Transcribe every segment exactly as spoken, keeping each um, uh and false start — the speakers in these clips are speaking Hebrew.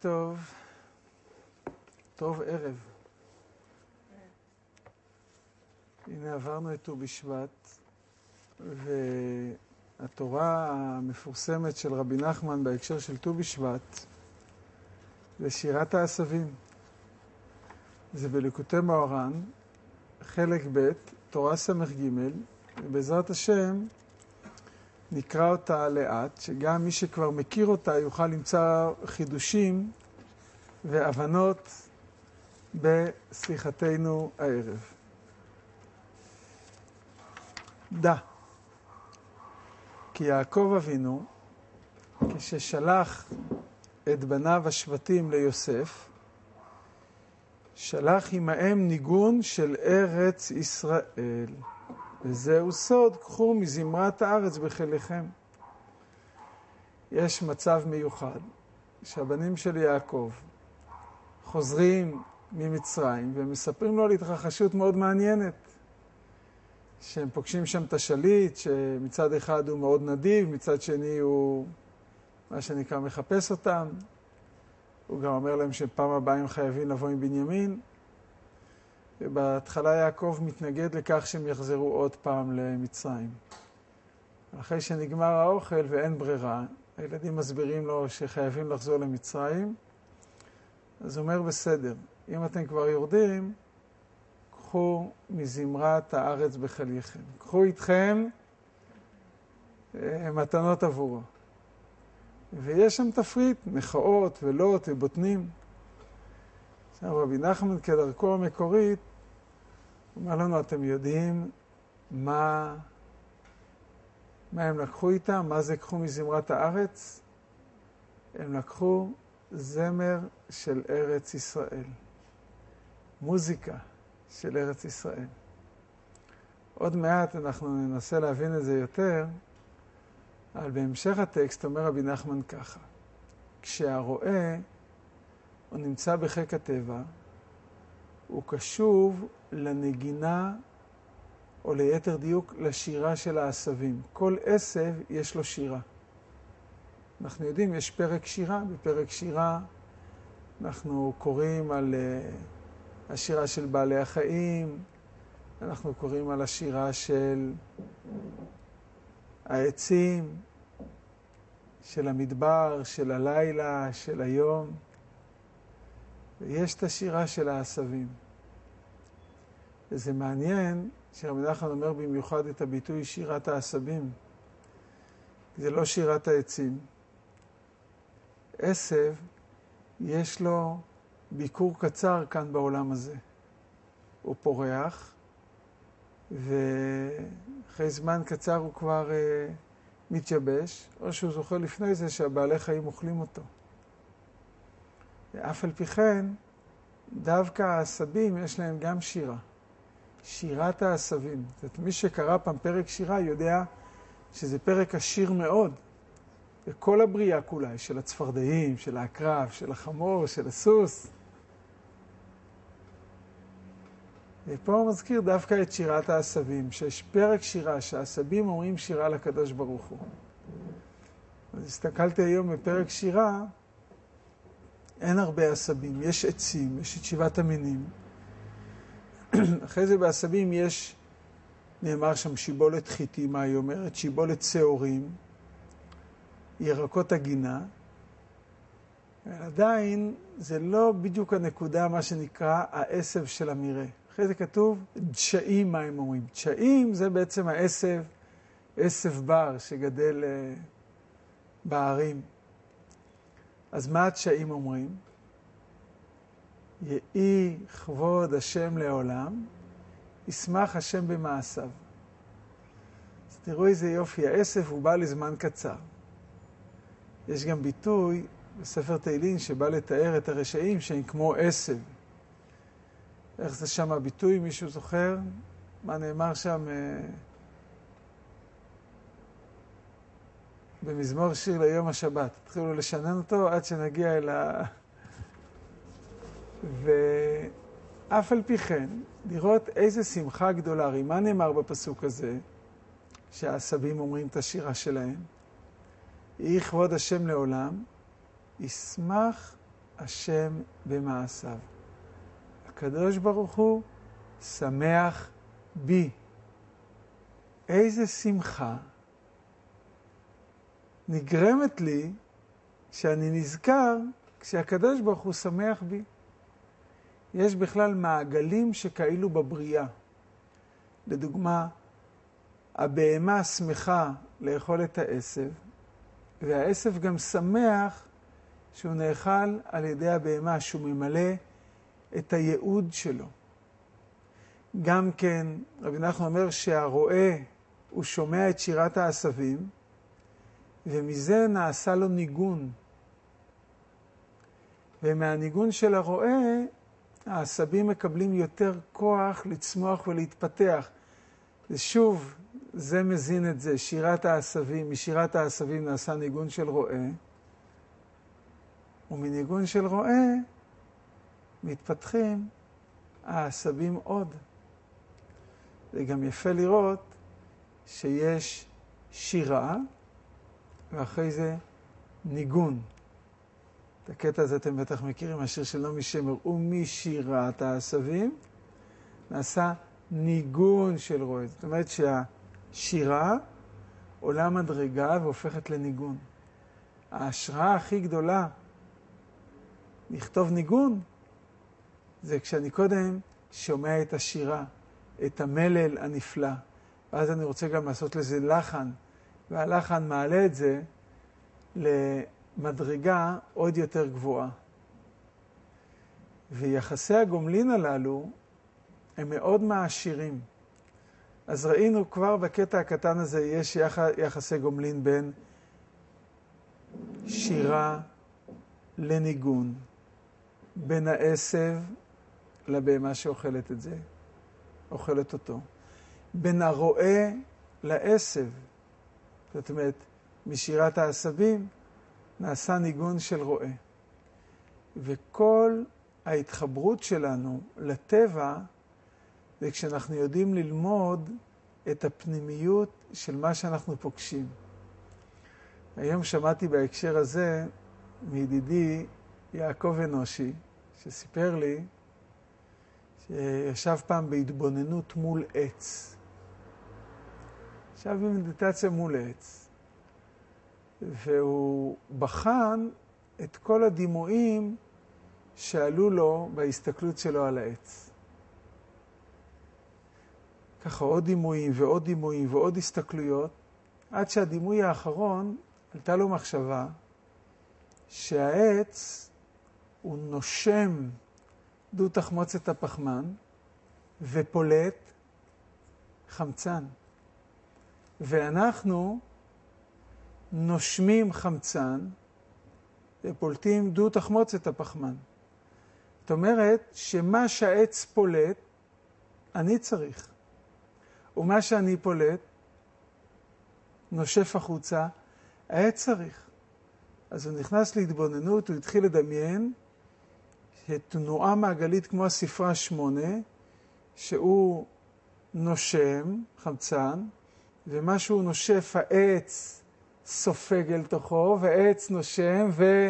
טוב, טוב ערב. הנה עברנו את ט"ו בשבט, והתורה המפורסמת של רבי נחמן בהקשר של ט"ו בשבט זה שירת העשבים. זה בליקוטי מאורן, חלק ב', תורה סמך ג', ובעזרת השם נקרא אותה לאט, שגם מי שכבר מכיר אותה יוכל למצוא חידושים והבנות בשיחתנו הערב. דע, כי יעקב אבינו, כששלח את בניו השבטים ליוסף, שלח עמהם ניגון של ארץ ישראל. וזהו סוד, קחו מזמרת הארץ בחילכם. יש מצב מיוחד שהבנים של יעקב חוזרים ממצרים ומספרים לו על התרחשות מאוד מעניינת. שהם פוגשים שם את השליט, שמצד אחד הוא מאוד נדיב, מצד שני הוא מה שנקרא מחפש אותם. הוא גם אומר להם שפעם הבאה הם חייבים לבוא עם בנימין. ובהתחלה יעקב מתנגד לכך שהם יחזרו עוד פעם למצרים. אחרי שנגמר האוכל ואין ברירה, הילדים מסבירים לו שחייבים לחזור למצרים, אז הוא אומר בסדר, אם אתם כבר יורדים, קחו מזמרת הארץ בחילכם. קחו איתכם מתנות עבורו. ויש שם תפריט, מחאות ולוט ובוטנים. עכשיו רבי נחמן כדרכו המקורית, הוא אומר לנו, אתם יודעים מה, מה הם לקחו איתם? מה זה קחו מזמרת הארץ? הם לקחו זמר של ארץ ישראל. מוזיקה של ארץ ישראל. עוד מעט אנחנו ננסה להבין את זה יותר, אבל בהמשך הטקסט אומר רבי נחמן ככה, כשהרועה הוא נמצא בחיק הטבע, הוא קשוב לנגינה, או ליתר דיוק, לשירה של העשבים. כל עשב יש לו שירה. אנחנו יודעים, יש פרק שירה. בפרק שירה אנחנו קוראים על uh, השירה של בעלי החיים, אנחנו קוראים על השירה של העצים, של המדבר, של הלילה, של היום. ויש את השירה של העשבים. וזה מעניין שרבי נחמן אומר במיוחד את הביטוי שירת העשבים. זה לא שירת העצים. עשב יש לו ביקור קצר כאן בעולם הזה. הוא פורח, ואחרי זמן קצר הוא כבר uh, מתייבש, או שהוא זוכר לפני זה שהבעלי חיים אוכלים אותו. ואף על פי כן, דווקא העשבים יש להם גם שירה. שירת העשבים. זאת אומרת, מי שקרא פעם פרק שירה יודע שזה פרק עשיר מאוד. וכל הבריאה כולה, של הצפרדעים, של העקרב, של החמור, של הסוס. ופה הוא מזכיר דווקא את שירת העשבים, שיש פרק שירה, שהעשבים אומרים שירה לקדוש ברוך הוא. אז הסתכלתי היום בפרק שירה, אין הרבה עשבים, יש עצים, יש את שבעת המינים. אחרי זה בעשבים יש, נאמר שם שיבולת חיטים, מה היא אומרת? שיבולת שעורים, ירקות הגינה. עדיין זה לא בדיוק הנקודה, מה שנקרא העשב של המראה. אחרי זה כתוב דשאים, מה הם אומרים? דשאים זה בעצם העשב, עשב בר שגדל uh, בערים. אז מה הדשאים אומרים? יהי כבוד השם לעולם, ישמח השם במעשיו. אז תראו איזה יופי, העשב הוא בא לזמן קצר. יש גם ביטוי בספר תהילים שבא לתאר את הרשעים שהם כמו עשב. איך זה שם הביטוי, מישהו זוכר? מה נאמר שם אה, במזמור שיר ליום השבת? תתחילו לשנן אותו עד שנגיע אל ה... ואף על פי כן, לראות איזה שמחה גדולה. הרי מה נאמר בפסוק הזה? שהעשבים אומרים את השירה שלהם. יהי כבוד השם לעולם, ישמח השם במעשיו. הקדוש ברוך הוא שמח בי. איזה שמחה נגרמת לי שאני נזכר כשהקדוש ברוך הוא שמח בי. יש בכלל מעגלים שכאלו בבריאה. לדוגמה, הבהמה שמחה לאכול את העשב, והעשב גם שמח שהוא נאכל על ידי הבהמה, שהוא ממלא את הייעוד שלו. גם כן, רבי נחמן אומר שהרועה הוא שומע את שירת העשבים, ומזה נעשה לו ניגון. ומהניגון של הרועה, העשבים מקבלים יותר כוח לצמוח ולהתפתח. ושוב, זה מזין את זה, שירת העשבים. משירת העשבים נעשה ניגון של רועה, ומניגון של רועה מתפתחים העשבים עוד. זה גם יפה לראות שיש שירה, ואחרי זה ניגון. את הקטע הזה אתם בטח מכירים, השיר של נעמי שמר, ומשירת העשבים נעשה ניגון של רועה. זאת אומרת שהשירה עולה מדרגה והופכת לניגון. ההשראה הכי גדולה לכתוב ניגון זה כשאני קודם שומע את השירה, את המלל הנפלא, ואז אני רוצה גם לעשות לזה לחן, והלחן מעלה את זה למדרגה עוד יותר גבוהה. ויחסי הגומלין הללו הם מאוד מעשירים. אז ראינו כבר בקטע הקטן הזה יש יח... יחסי גומלין בין שירה לניגון, בין העשב לבהמה שאוכלת את זה, אוכלת אותו, בין הרועה לעשב. זאת אומרת, משירת העשבים נעשה ניגון של רועה. וכל ההתחברות שלנו לטבע זה כשאנחנו יודעים ללמוד את הפנימיות של מה שאנחנו פוגשים. היום שמעתי בהקשר הזה מידידי יעקב אנושי, שסיפר לי שישב פעם בהתבוננות מול עץ. ישב במדיטציה מול עץ. והוא בחן את כל הדימויים שעלו לו בהסתכלות שלו על העץ. ככה עוד דימויים ועוד דימויים ועוד הסתכלויות, עד שהדימוי האחרון עלתה לו מחשבה שהעץ הוא נושם דו תחמוצת הפחמן ופולט חמצן. ואנחנו נושמים חמצן ופולטים דו תחמוצת הפחמן. זאת אומרת שמה שהעץ פולט אני צריך, ומה שאני פולט נושף החוצה העץ צריך. אז הוא נכנס להתבוננות, הוא התחיל לדמיין תנועה מעגלית כמו הספרה שמונה, שהוא נושם חמצן, ומה שהוא נושף העץ סופג אל תוכו, והעץ נושם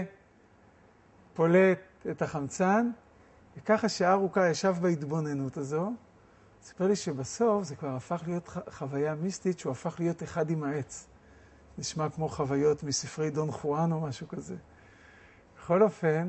ופולט את החמצן. וככה שעה ארוכה ישב בהתבוננות הזו, סיפר לי שבסוף זה כבר הפך להיות חוויה מיסטית, שהוא הפך להיות אחד עם העץ. נשמע כמו חוויות מספרי דון חואן או משהו כזה. בכל אופן,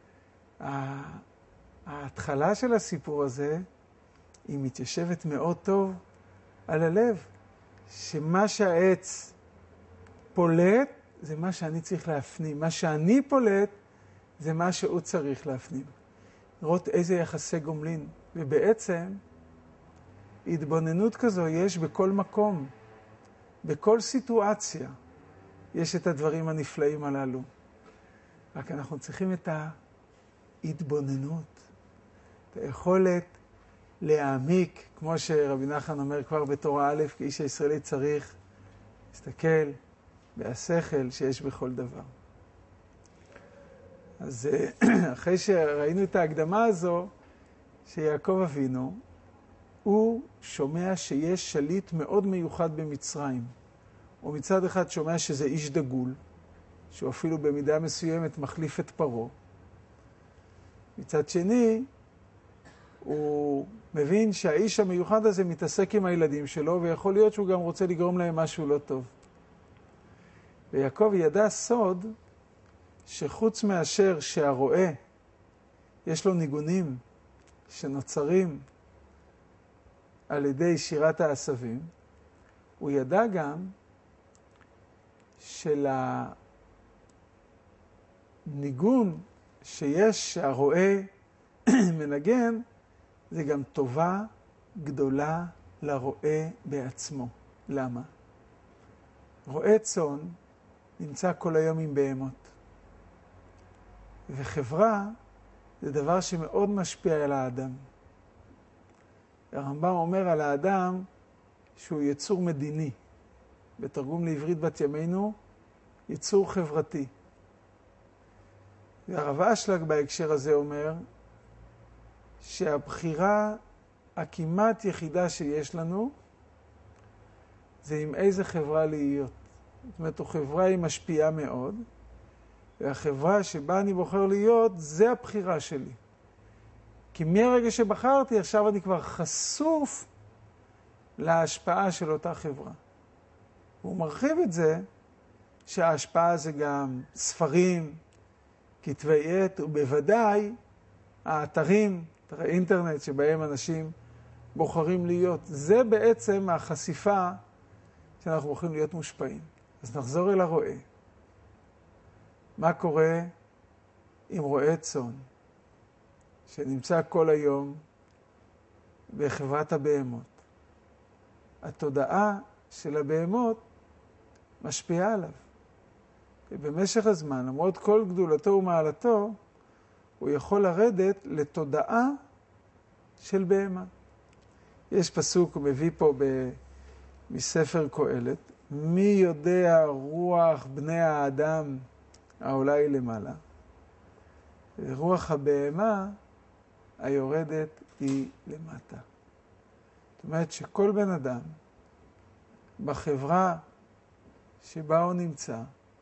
ההתחלה של הסיפור הזה היא מתיישבת מאוד טוב על הלב, שמה שהעץ פולט זה מה שאני צריך להפנים, מה שאני פולט זה מה שהוא צריך להפנים. לראות איזה יחסי גומלין, ובעצם התבוננות כזו יש בכל מקום, בכל סיטואציה יש את הדברים הנפלאים הללו. רק אנחנו צריכים את ההתבוננות, את היכולת להעמיק, כמו שרבי נחמן אומר כבר בתורה א', כי איש הישראלי צריך להסתכל בהשכל שיש בכל דבר. אז אחרי שראינו את ההקדמה הזו, שיעקב אבינו, הוא שומע שיש שליט מאוד מיוחד במצרים. הוא מצד אחד שומע שזה איש דגול, שהוא אפילו במידה מסוימת מחליף את פרו. מצד שני, הוא מבין שהאיש המיוחד הזה מתעסק עם הילדים שלו, ויכול להיות שהוא גם רוצה לגרום להם משהו לא טוב. ויעקב ידע סוד שחוץ מאשר שהרועה יש לו ניגונים שנוצרים על ידי שירת העשבים, הוא ידע גם שלניגון שיש שהרועה מנגן, זה גם טובה גדולה לרועה בעצמו. למה? רועה צאן נמצא כל היום עם בהמות. וחברה זה דבר שמאוד משפיע על האדם. הרמב"ם אומר על האדם שהוא יצור מדיני. בתרגום לעברית בת ימינו, יצור חברתי. והרב אשלג בהקשר הזה אומר שהבחירה הכמעט יחידה שיש לנו זה עם איזה חברה להיות. זאת אומרת, החברה היא משפיעה מאוד, והחברה שבה אני בוחר להיות, זה הבחירה שלי. כי מהרגע שבחרתי, עכשיו אני כבר חשוף להשפעה של אותה חברה. הוא מרחיב את זה, שההשפעה זה גם ספרים, כתבי עת, ובוודאי האתרים, אתרי אינטרנט שבהם אנשים בוחרים להיות. זה בעצם החשיפה שאנחנו בוחרים להיות מושפעים. אז נחזור אל הרועה. מה קורה עם רועה צאן, שנמצא כל היום בחברת הבהמות? התודעה של הבהמות משפיעה עליו. ובמשך הזמן, למרות כל גדולתו ומעלתו, הוא יכול לרדת לתודעה של בהמה. יש פסוק, הוא מביא פה ב... מספר קהלת, מי יודע רוח בני האדם העולה היא למעלה. רוח הבהמה היורדת היא למטה. זאת אומרת שכל בן אדם בחברה שבה הוא נמצא,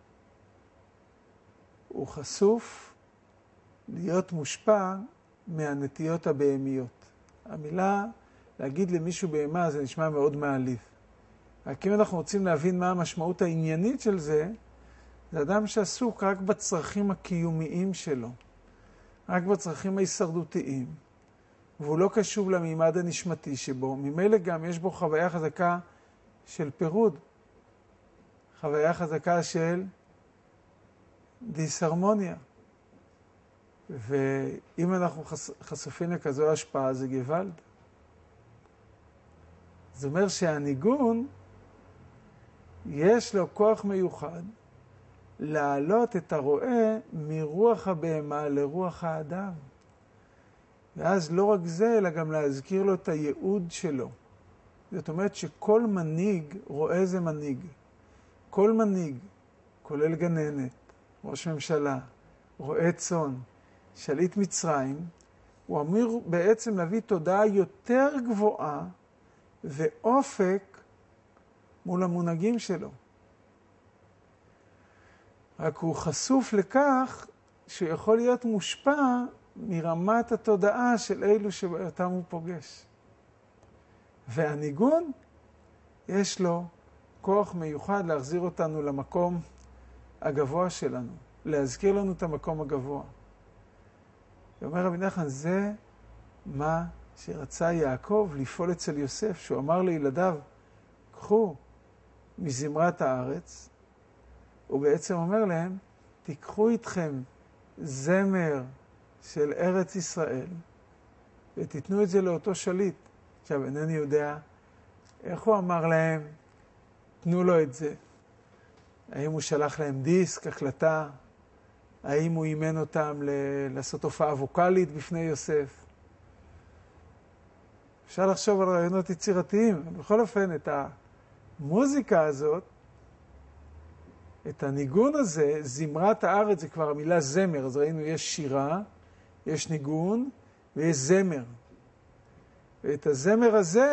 הוא חשוף להיות מושפע מהנטיות הבהמיות. המילה להגיד למישהו בהמה זה נשמע מאוד מעליב. רק אם אנחנו רוצים להבין מה המשמעות העניינית של זה, זה אדם שעסוק רק בצרכים הקיומיים שלו, רק בצרכים ההישרדותיים, והוא לא קשוב למימד הנשמתי שבו. ממילא גם יש בו חוויה חזקה של פירוד, חוויה חזקה של דיסהרמוניה. ואם אנחנו חשופים לכזו השפעה, זה גוואלד. זה אומר שהניגון, יש לו כוח מיוחד להעלות את הרועה מרוח הבהמה לרוח האדם. ואז לא רק זה, אלא גם להזכיר לו את הייעוד שלו. זאת אומרת שכל מנהיג רואה זה מנהיג. כל מנהיג, כולל גננת, ראש ממשלה, רועה צאן, שליט מצרים, הוא אמור בעצם להביא תודעה יותר גבוהה ואופק מול המונהגים שלו. רק הוא חשוף לכך שהוא יכול להיות מושפע מרמת התודעה של אלו שאותם הוא פוגש. והניגון, יש לו כוח מיוחד להחזיר אותנו למקום הגבוה שלנו, להזכיר לנו את המקום הגבוה. ואומר רבי נחמן, זה מה שרצה יעקב לפעול אצל יוסף, שהוא אמר לילדיו, קחו מזמרת הארץ, הוא בעצם אומר להם, תיקחו איתכם זמר של ארץ ישראל, ותיתנו את זה לאותו שליט. עכשיו, אינני יודע איך הוא אמר להם, תנו לו את זה. האם הוא שלח להם דיסק, הקלטה? האם הוא אימן אותם ל- לעשות הופעה ווקלית בפני יוסף? אפשר לחשוב על רעיונות יצירתיים. בכל אופן, את המוזיקה הזאת, את הניגון הזה, זמרת הארץ, זה כבר המילה זמר. אז ראינו, יש שירה, יש ניגון ויש זמר. ואת הזמר הזה,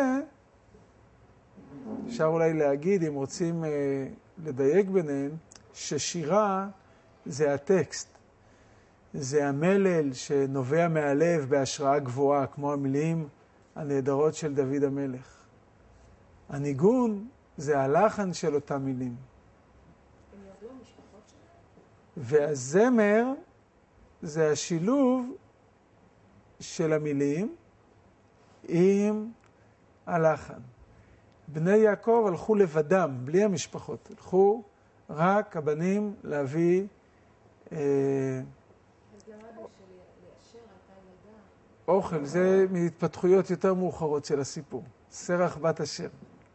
אפשר אולי להגיד, אם רוצים אה, לדייק ביניהם, ששירה זה הטקסט. זה המלל שנובע מהלב בהשראה גבוהה, כמו המילים הנהדרות של דוד המלך. הניגון זה הלחן של אותם מילים. הם ירדו המשפחות שלהם? והזמר זה השילוב של המילים עם הלחן. בני יעקב הלכו לבדם, בלי המשפחות. הלכו רק הבנים להביא... אה, אז למדנו שלאשר הייתה ילדה. אוכל, זה מהתפתחויות יותר מאוחרות של הסיפור. סרח בת אשר.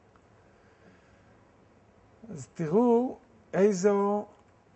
אז תראו איזו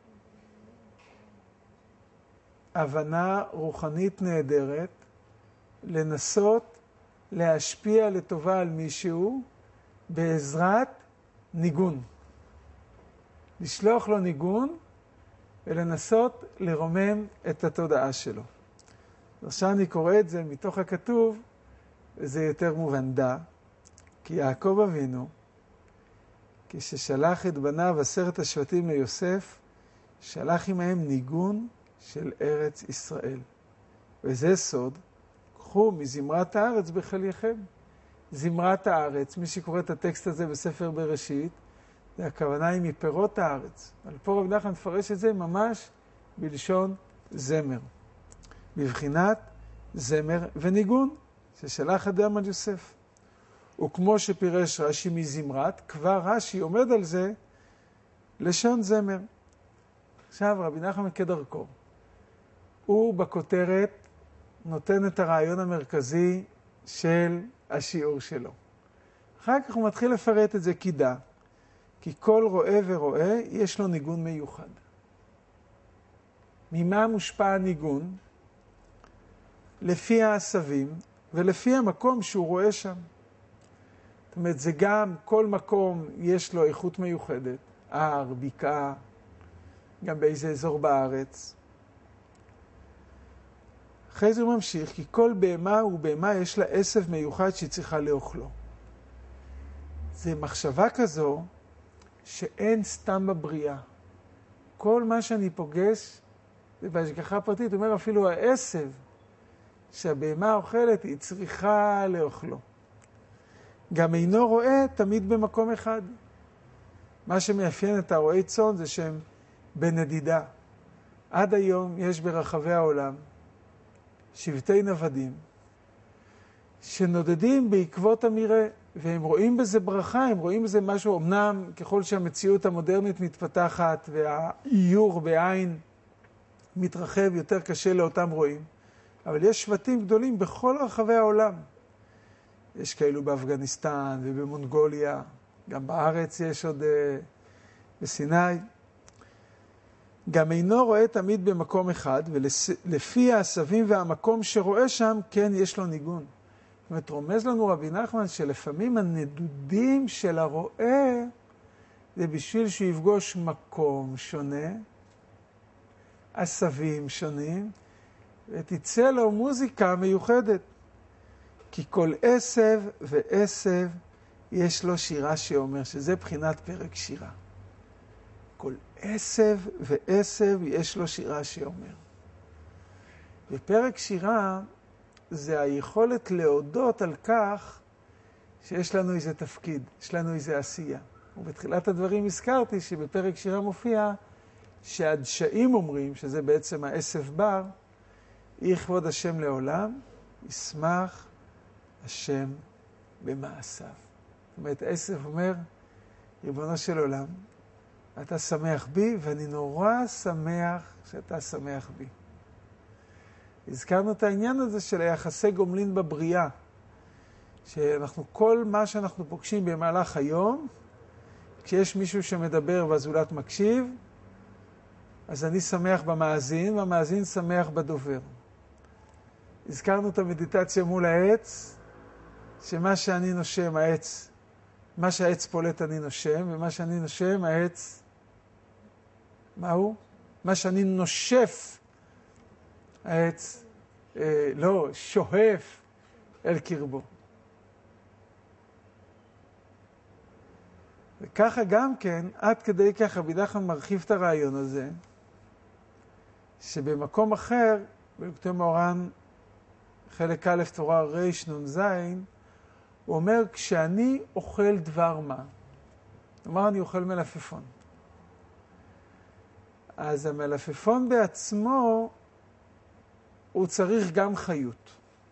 הבנה רוחנית נהדרת לנסות להשפיע לטובה על מישהו בעזרת ניגון. לשלוח לו ניגון ולנסות לרומם את התודעה שלו. עכשיו אני קורא את זה מתוך הכתוב, וזה יותר מובן. דע, כי יעקב אבינו, כששלח את בניו עשרת השבטים ליוסף, שלח עמהם ניגון של ארץ ישראל. וזה סוד, קחו מזמרת הארץ בחלייכם. זמרת הארץ, מי שקורא את הטקסט הזה בספר בראשית, זה הכוונה היא מפירות הארץ. אבל פה רב נחמן מפרש את זה ממש בלשון זמר. בבחינת זמר וניגון, ששלח אדם על יוסף. וכמו שפירש רש"י מזמרת, כבר רש"י עומד על זה לשון זמר. עכשיו רבי נחמן כדרכו, הוא בכותרת נותן את הרעיון המרכזי של השיעור שלו. אחר כך הוא מתחיל לפרט את זה כדע, כי כל רואה ורואה יש לו ניגון מיוחד. ממה מושפע הניגון? לפי העשבים ולפי המקום שהוא רואה שם. זאת אומרת, זה גם כל מקום יש לו איכות מיוחדת, הר, בקעה, גם באיזה אזור בארץ. אחרי זה הוא ממשיך, כי כל בהמה ובהמה יש לה עשב מיוחד שהיא צריכה לאוכלו. זה מחשבה כזו שאין סתם בבריאה. כל מה שאני פוגש, ובהשגחה פרטית, הוא אומר אפילו העשב שהבהמה אוכלת, היא צריכה לאוכלו. גם אינו רואה תמיד במקום אחד. מה שמאפיין את הרועי צאן זה שהם בנדידה. עד היום יש ברחבי העולם שבטי נוודים שנודדים בעקבות המראה, והם רואים בזה ברכה, הם רואים בזה משהו, אמנם ככל שהמציאות המודרנית מתפתחת והאיור בעין מתרחב, יותר קשה לאותם רואים, אבל יש שבטים גדולים בכל רחבי העולם. יש כאלו באפגניסטן ובמונגוליה, גם בארץ יש עוד uh, בסיני. גם אינו רואה תמיד במקום אחד, ולפי העשבים והמקום שרואה שם, כן יש לו ניגון. זאת אומרת, רומז לנו רבי נחמן שלפעמים הנדודים של הרואה, זה בשביל שהוא יפגוש מקום שונה, עשבים שונים, ותצא לו מוזיקה מיוחדת. כי כל עשב ועשב יש לו שירה שאומר, שזה בחינת פרק שירה. כל עשב ועשב יש לו שירה שאומר. ופרק שירה זה היכולת להודות על כך שיש לנו איזה תפקיד, יש לנו איזה עשייה. ובתחילת הדברים הזכרתי שבפרק שירה מופיע שהדשאים אומרים, שזה בעצם העשב בר, יהי כבוד השם לעולם, ישמח השם במעשיו. זאת אומרת, העשב אומר, ריבונו של עולם, אתה שמח בי, ואני נורא שמח שאתה שמח בי. הזכרנו את העניין הזה של היחסי גומלין בבריאה, שאנחנו, כל מה שאנחנו פוגשים במהלך היום, כשיש מישהו שמדבר והזולת מקשיב, אז אני שמח במאזין, והמאזין שמח בדובר. הזכרנו את המדיטציה מול העץ, שמה שאני נושם, העץ, מה שהעץ פולט אני נושם, ומה שאני נושם, העץ, מה הוא? מה שאני נושף, העץ, אה, לא, שואף אל קרבו. וככה גם כן, עד כדי כך רבי נחמן מרחיב את הרעיון הזה, שבמקום אחר, בליקוטי מוהר"ן, חלק א' תורה ריש נון זין, הוא אומר, כשאני אוכל דבר מה, כלומר אני אוכל מלפפון. אז המלפפון בעצמו, הוא צריך גם חיות.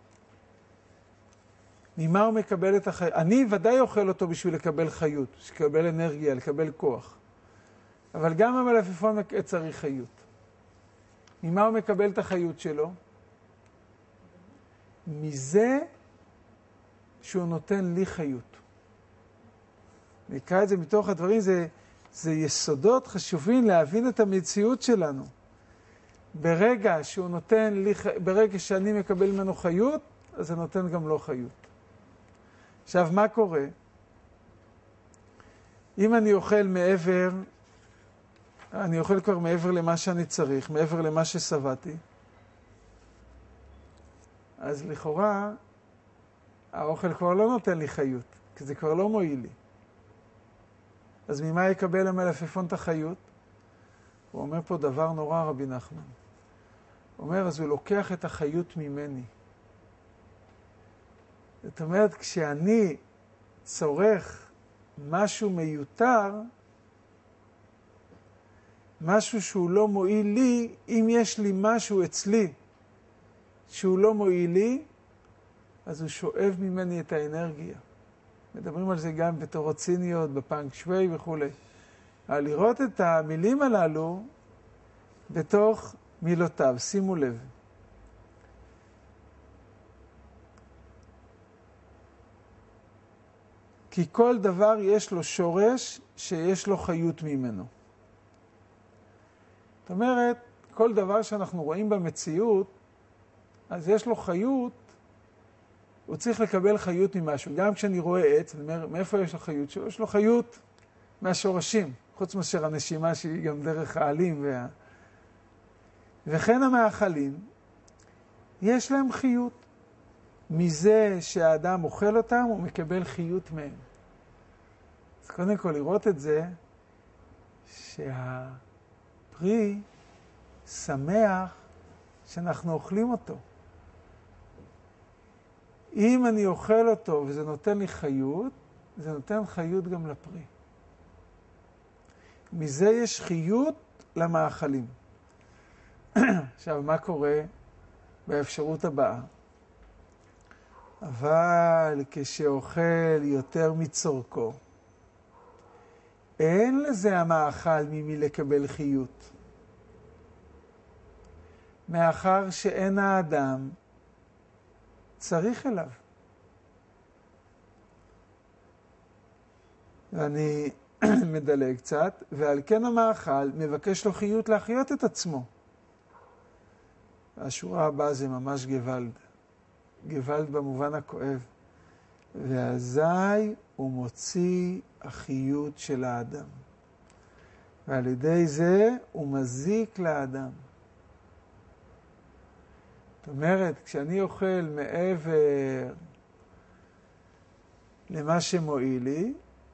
ממה הוא מקבל את החיות? אני ודאי אוכל אותו בשביל לקבל חיות, לקבל אנרגיה, לקבל כוח. אבל גם המלפפון צריך חיות. ממה הוא מקבל את החיות שלו? מזה שהוא נותן לי חיות. נקרא את זה מתוך הדברים, זה, זה יסודות חשובים להבין את המציאות שלנו. ברגע שהוא נותן לי, ברגע שאני מקבל ממנו חיות, אז זה נותן גם לו חיות. עכשיו, מה קורה? אם אני אוכל מעבר, אני אוכל כבר מעבר למה שאני צריך, מעבר למה שסבתי, אז לכאורה, האוכל כבר לא נותן לי חיות, כי זה כבר לא מועיל לי. אז ממה יקבל המלפפון את החיות? הוא אומר פה דבר נורא, רבי נחמן. הוא אומר, אז הוא לוקח את החיות ממני. זאת אומרת, כשאני צורך משהו מיותר, משהו שהוא לא מועיל לי, אם יש לי משהו אצלי שהוא לא מועיל לי, אז הוא שואב ממני את האנרגיה. מדברים על זה גם בתורות ציניות, בפאנק שווי וכו'. אבל לראות את המילים הללו בתוך מילותיו, שימו לב. כי כל דבר יש לו שורש שיש לו חיות ממנו. זאת אומרת, כל דבר שאנחנו רואים במציאות, אז יש לו חיות, הוא צריך לקבל חיות ממשהו. גם כשאני רואה עץ, אני אומר, מאיפה יש לו חיות? שיש לו חיות מהשורשים, חוץ מאשר הנשימה שהיא גם דרך העלים. וה... וכן המאכלים, יש להם חיות. מזה שהאדם אוכל אותם, הוא מקבל חיות מהם. אז קודם כל לראות את זה, שהפרי שמח שאנחנו אוכלים אותו. אם אני אוכל אותו וזה נותן לי חיות, זה נותן חיות גם לפרי. מזה יש חיות למאכלים. עכשיו, מה קורה באפשרות הבאה? אבל כשאוכל יותר מצורכו, אין לזה המאכל ממי לקבל חיות. מאחר שאין האדם צריך אליו. ואני מדלג קצת, ועל כן המאכל מבקש לו חיות להחיות את עצמו. השורה הבאה זה ממש גוואלד. גוואלד במובן הכואב. ואזי הוא מוציא החיות של האדם. ועל ידי זה הוא מזיק לאדם. זאת אומרת, כשאני אוכל מעבר למה שמועיל לי,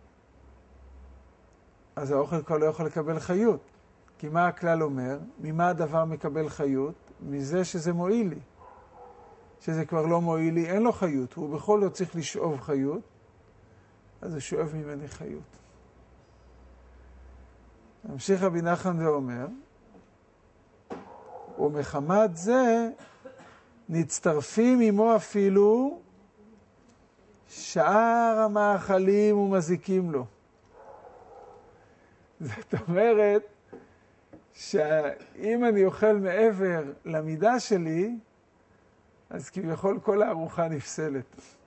אז האוכל כבר לא יכול לקבל חיות. כי מה הכלל אומר? ממה הדבר מקבל חיות? מזה שזה מועיל לי. שזה כבר לא מועיל לי, אין לו חיות. הוא בכל זאת צריך לשאוב חיות, אז הוא שואב ממני חיות. ממשיך רבי נחמן ואומר, ומחמת זה נצטרפים עמו אפילו שאר המאכלים ומזיקים לו. זאת אומרת, שאם אני אוכל מעבר למידה שלי, אז כביכול כל הארוחה נפסלת.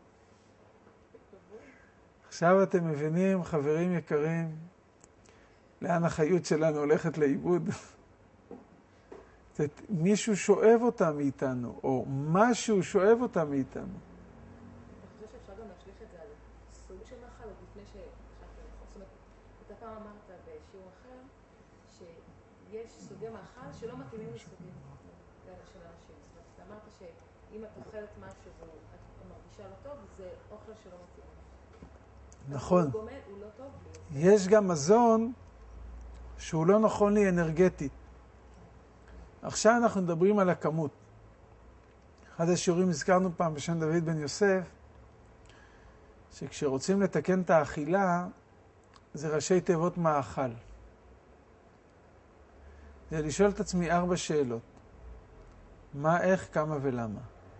עכשיו אתם מבינים, חברים יקרים, לאן החיות שלנו הולכת לאיבוד? מישהו שואב אותה מאיתנו, או משהו שואב אותה מאיתנו. אני חושב שאפשר גם להשליך את זה על סוג של מאכל, עוד לפני ש... זאת אומרת, אתה פעם אמרת בשיעור אחר, שיש סוגי מאכל שלא מתאימים לסוגים של אנשים. זאת אומרת, אתה אמרת שאם את אוכלת משהו ואת מרגישה לא טוב, זה אוכל שלא מתאים. נכון. הוא גומל, הוא לא טוב לי. יש גם מזון שהוא לא נכון לי אנרגטית. עכשיו אנחנו מדברים על הכמות. אחד השיעורים הזכרנו פעם בשם דוד בן יוסף, שכשרוצים לתקן את האכילה, זה ראשי תיבות מאכל. זה לשאול את עצמי ארבע שאלות. מה, איך, כמה ולמה.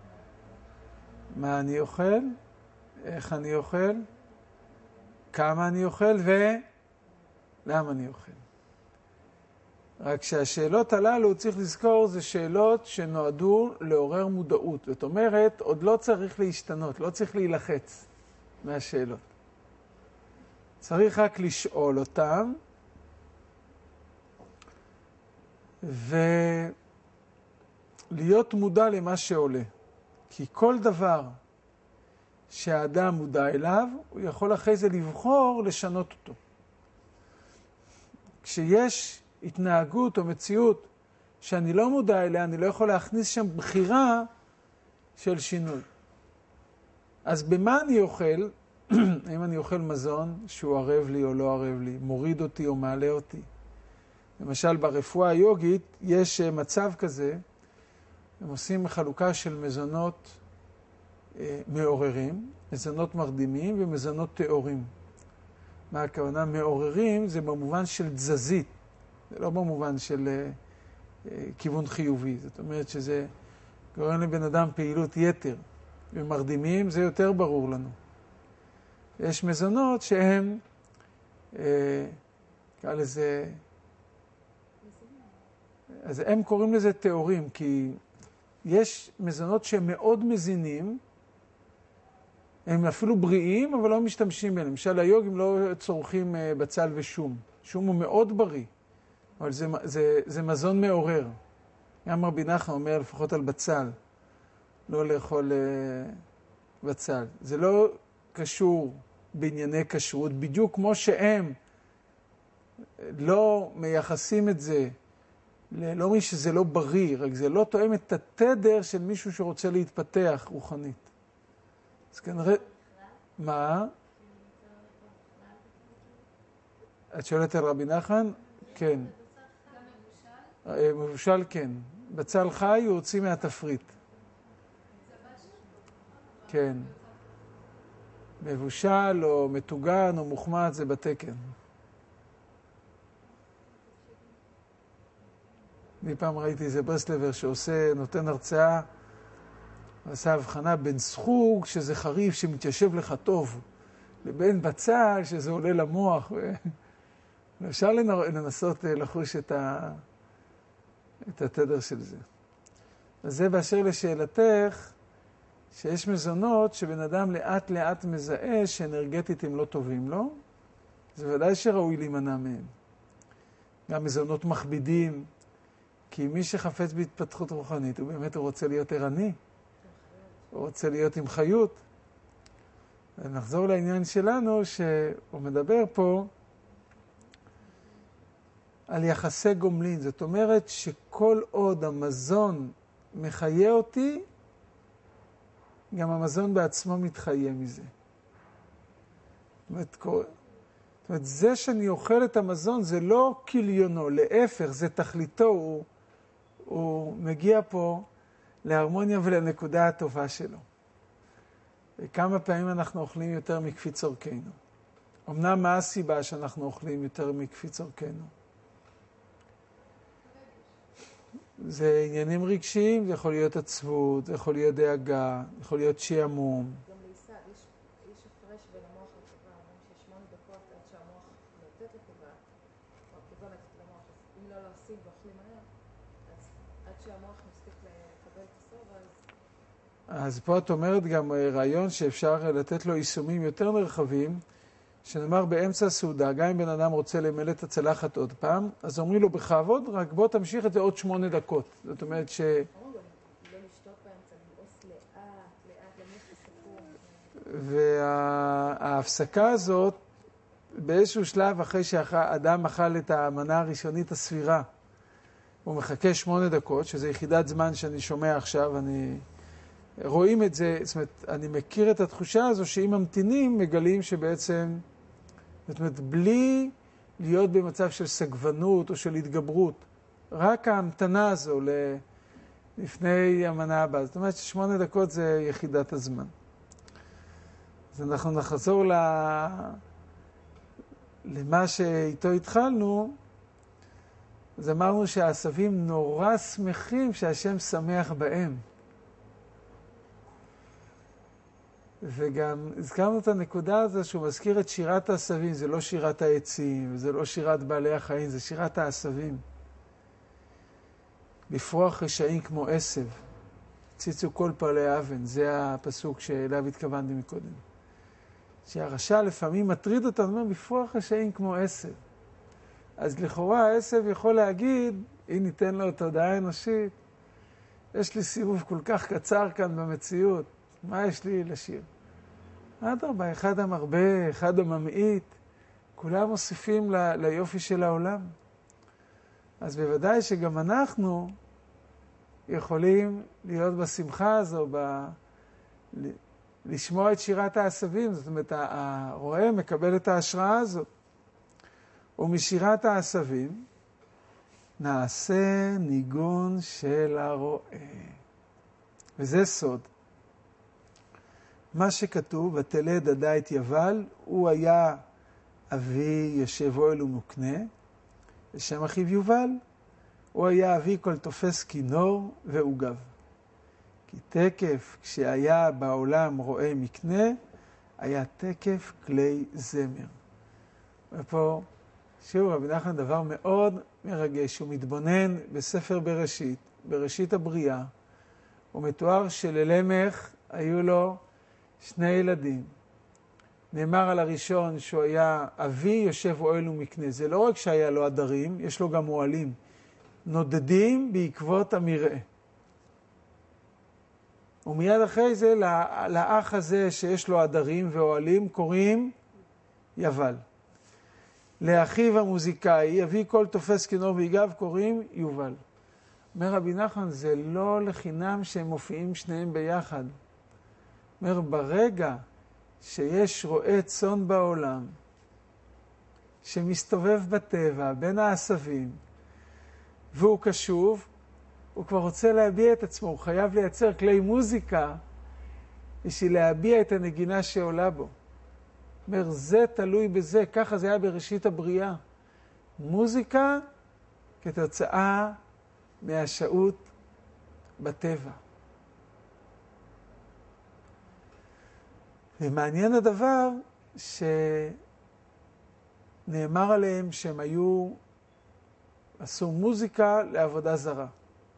מה אני אוכל, איך אני אוכל, כמה אני אוכל ולמה אני אוכל. רק שהשאלות הללו, צריך לזכור, זה שאלות שנועדו לעורר מודעות. זאת אומרת, עוד לא צריך להשתנות, לא צריך להילחץ מהשאלות. צריך רק לשאול אותם, ולהיות מודע למה שעולה. כי כל דבר שהאדם מודע אליו, הוא יכול אחרי זה לבחור לשנות אותו. כשיש התנהגות או מציאות שאני לא מודע אליה, אני לא יכול להכניס שם בחירה של שינוי. אז במה אני אוכל? האם אני אוכל מזון שהוא ערב לי או לא ערב לי, מוריד אותי או מעלה אותי? למשל ברפואה היוגית יש מצב כזה, הם עושים חלוקה של מזונות אה, מעוררים, מזונות מרדימים ומזונות תיאורים. מה הכוונה? מעוררים זה במובן של תזזית, זה לא במובן של אה, אה, כיוון חיובי. זאת אומרת שזה גורם לבן אדם פעילות יתר, ומרדימים זה יותר ברור לנו. יש מזונות שהם, אה, קרא לזה, אז הם קוראים לזה תיאורים, כי יש מזונות שהם מאוד מזינים, הם אפילו בריאים, אבל לא משתמשים בהם. למשל, היוגים לא צורכים בצל ושום. שום הוא מאוד בריא, אבל זה, זה, זה מזון מעורר. גם רבי נחמן אומר לפחות על בצל, לא לאכול בצל. זה לא קשור בענייני כשרות, בדיוק כמו שהם לא מייחסים את זה, לא אומרים שזה לא בריא, רק זה לא תואם את התדר של מישהו שרוצה להתפתח רוחנית. אז כנראה... מה? את שואלת על רבי נחמן? כן. מבושל כן. בצל חי הוא הוציא מהתפריט. כן. מבושל או מטוגן או מוחמד זה בתקן. אני פעם ראיתי איזה ברסלבר שעושה, נותן הרצאה, עושה הבחנה בין סחוג, שזה חריף שמתיישב לך טוב, לבין בצל, שזה עולה למוח. ואפשר לנסות לחוש את, ה... את התדר של זה. אז זה באשר לשאלתך, שיש מזונות שבן אדם לאט לאט מזהה שאנרגטית הם לא טובים לו, זה ודאי שראוי להימנע מהם. גם מזונות מכבידים, כי מי שחפץ בהתפתחות רוחנית, הוא באמת הוא רוצה להיות ערני, הוא רוצה להיות עם חיות. ונחזור לעניין שלנו, שהוא מדבר פה על יחסי גומלין. זאת אומרת שכל עוד המזון מחיה אותי, גם המזון בעצמו מתחיה מזה. זאת אומרת, כל... זאת אומרת, זה שאני אוכל את המזון זה לא כליונו, להפך, זה תכליתו, הוא, הוא מגיע פה להרמוניה ולנקודה הטובה שלו. וכמה פעמים אנחנו אוכלים יותר מכפי צורכנו. אמנם מה הסיבה שאנחנו אוכלים יותר מכפי צורכנו? זה עניינים רגשיים, זה יכול להיות עצבות, זה יכול להיות דאגה, זה יכול להיות שעמום. גם ליסה, יש, יש הפרש בין המוח לקיבה, אומרים ששמונה דקות עד שהמוח נותנת לקיבה, או הקיבה נותנת למוח, אז אם לא להוסיף ואוכלים מהר, אז עד שהמוח מספיק לקבל את הסובה, אז... אז פה את אומרת גם רעיון שאפשר לתת לו יישומים יותר נרחבים, שנאמר באמצע הסעודה, גם אם בן אדם רוצה למלא את הצלחת עוד פעם, אז אומרים לו בכבוד, רק בוא תמשיך את זה עוד שמונה דקות. זאת אומרת ש... אומרים לא לשתות באמצע, ללעוס לאט, לאט, למח לסיפור. וההפסקה הזאת, באיזשהו שלב אחרי שהאדם אכל את המנה הראשונית הספירה, הוא מחכה שמונה דקות, שזה יחידת זמן שאני שומע עכשיו, אני... רואים את זה, זאת אומרת, אני מכיר את התחושה הזו שאם ממתינים, מגלים שבעצם, זאת אומרת, בלי להיות במצב של סגוונות או של התגברות, רק ההמתנה הזו לפני המנה הבאה. זאת אומרת ששמונה דקות זה יחידת הזמן. אז אנחנו נחזור ל... למה שאיתו התחלנו. אז אמרנו שהעשבים נורא שמחים שהשם שמח בהם. וגם הזכרנו את הנקודה הזו שהוא מזכיר את שירת העשבים. זה לא שירת העצים, וזה לא שירת בעלי החיים, זה שירת העשבים. לפרוח רשעים כמו עשב, ציצו כל פרלי אבן. זה הפסוק שאליו התכוונתי מקודם. שהרשע לפעמים מטריד אותנו, אומר, לפרוח רשעים כמו עשב. אז לכאורה העשב יכול להגיד, אם ניתן לו תודעה אנושית, יש לי סיבוב כל כך קצר כאן במציאות, מה יש לי לשיר? אדרבה, אחד המרבה, אחד הממעיט, כולם מוסיפים ל, ליופי של העולם. אז בוודאי שגם אנחנו יכולים להיות בשמחה הזו, ב... לשמוע את שירת העשבים. זאת אומרת, הרועה מקבל את ההשראה הזאת. ומשירת העשבים נעשה ניגון של הרועה. וזה סוד. מה שכתוב, ותלד עדה את יבל, הוא היה אבי יושב אוהל ומוקנה, ושם אחיו יובל, הוא היה אבי כל תופס כינור ועוגב. כי תקף כשהיה בעולם רועה מקנה, היה תקף כלי זמר. ופה, שוב, רבי נחמן דבר מאוד מרגש. הוא מתבונן בספר בראשית, בראשית הבריאה. הוא מתואר שללמך היו לו שני ילדים. נאמר על הראשון שהוא היה אבי יושב אוהל ומקנה. זה לא רק שהיה לו עדרים, יש לו גם אוהלים. נודדים בעקבות המרעה. ומיד אחרי זה, לאח הזה שיש לו עדרים ואוהלים, קוראים יבל. לאחיו המוזיקאי, אבי כל תופס כינור ויגב, קוראים יובל. אומר רבי נחמן, זה לא לחינם שהם מופיעים שניהם ביחד. אומר, ברגע שיש רועה צאן בעולם, שמסתובב בטבע בין העשבים, והוא קשוב, הוא כבר רוצה להביע את עצמו, הוא חייב לייצר כלי מוזיקה, בשביל להביע את הנגינה שעולה בו. אומר, זה תלוי בזה, ככה זה היה בראשית הבריאה. מוזיקה כתוצאה מהשעות בטבע. ומעניין הדבר שנאמר עליהם שהם היו, עשו מוזיקה לעבודה זרה.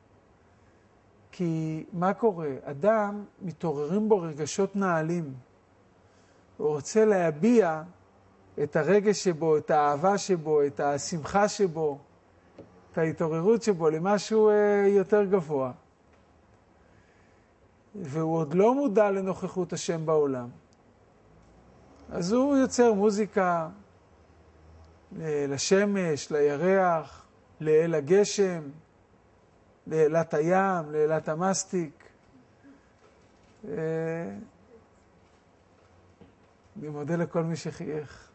כי מה קורה? אדם מתעוררים בו רגשות נעלים. הוא רוצה להביע את הרגש שבו, את האהבה שבו, את השמחה שבו, את ההתעוררות שבו למשהו יותר גבוה. והוא עוד לא מודע לנוכחות השם בעולם. אז הוא יוצר מוזיקה לשמש, לירח, לאל הגשם, לאלת הים, לאלת המסטיק. אני מודה לכל מי שחייך.